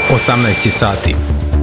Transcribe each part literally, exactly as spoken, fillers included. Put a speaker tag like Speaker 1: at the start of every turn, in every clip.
Speaker 1: osamnaest sati.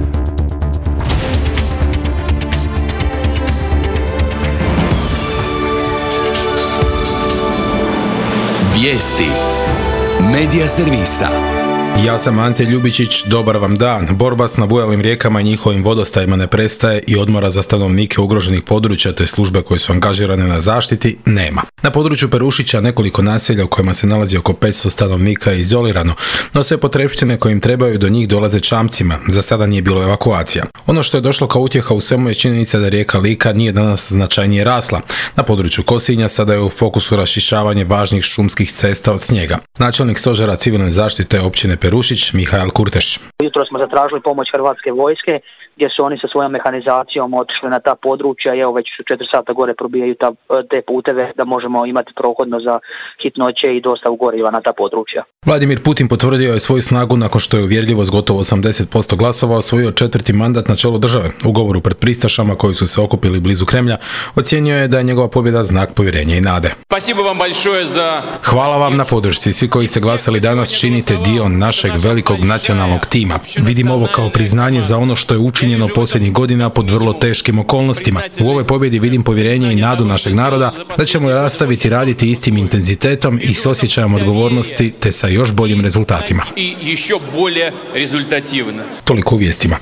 Speaker 2: Vijesti Medija servisa.
Speaker 1: Ja sam Ante Ljubičić, dobar vam dan. Borba s nabujalim rijekama i njihovim vodostajima ne prestaje i odmora za stanovnike ugroženih područja te službe koje su angažirane na zaštiti nema. Na području Perušića nekoliko naselja u kojima se nalazi oko petsto stanovnika je izolirano, no sve potrepštine koje im trebaju do njih dolaze čamcima. Za sada nije bilo evakuacija. Ono što je došlo kao utjeha u svemu je činjenica da rijeka Lika nije danas značajnije rasla. Na području Kosinja sada je u fokusu raščišćavanje važnih šumskih cesta od snijega. Načelnik stožera civilne zaštite općine Perušić, Mihael Kurteš.
Speaker 3: Jutro smo zatražili pomoć Hrvatske vojske gdje su oni sa svojom mehanizacijom otišli na ta područja i evo već su četiri sata gore probijaju ta, te puteve da možemo imati prohodno za hitnoće i dostavu goriva na ta područja.
Speaker 1: Vladimir Putin potvrdio je svoju snagu nakon što je uvjerljivo s gotovo osamdeset posto glasova osvojio četvrti mandat na čelu države. U govoru pred pristašama koji su se okupili blizu Kremlja ocijenio je da je njegova pobjeda znak povjerenja i nade. Hvala vam na podršci. Svi koji ste glasali danas činite dio našeg velikog nacionalnog tima. Vidim ovo kao priznanje za ono što je učinjeno posljednjih godina pod vrlo teškim okolnostima. U ovoj pobjedi vidim povjerenje i nadu našeg naroda da ćemo nastaviti raditi istim intenzitetom i s osjećajem odgovornosti te sa još boljim rezultatima. Toliko u vijestima.